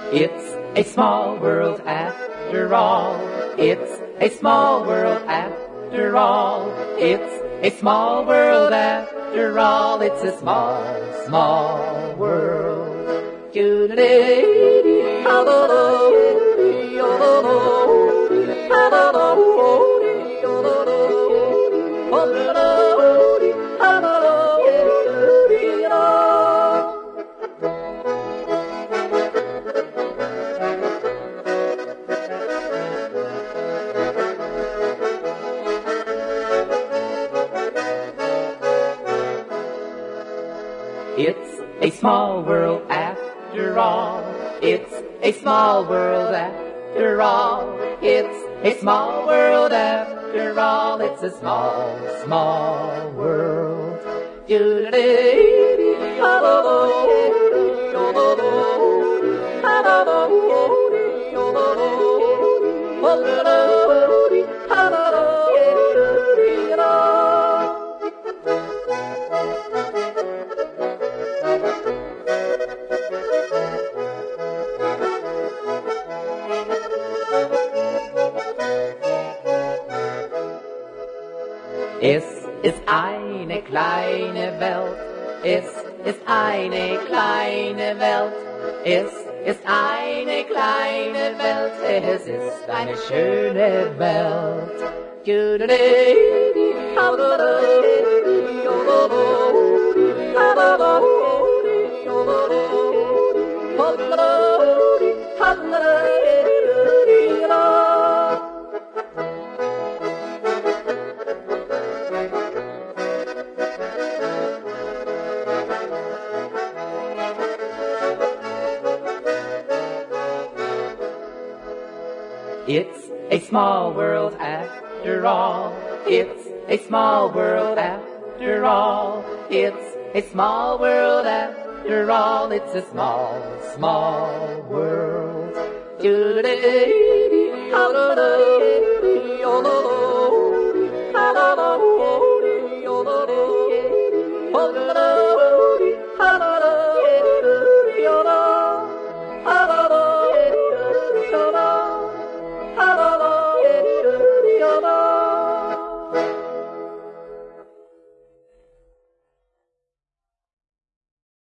It's a small world after all. It's a small world after all. It's a small world after all. It's a small, small world. It's a small world after all. It's a small world after all. It's a small world after all. It's a small, small world. Es ist eine kleine Welt, es ist eine kleine Welt, es ist eine kleine Welt, es ist eine schöne Welt. It's a small world after all. It's a small world after all. It's a small world after all. It's a small, small world.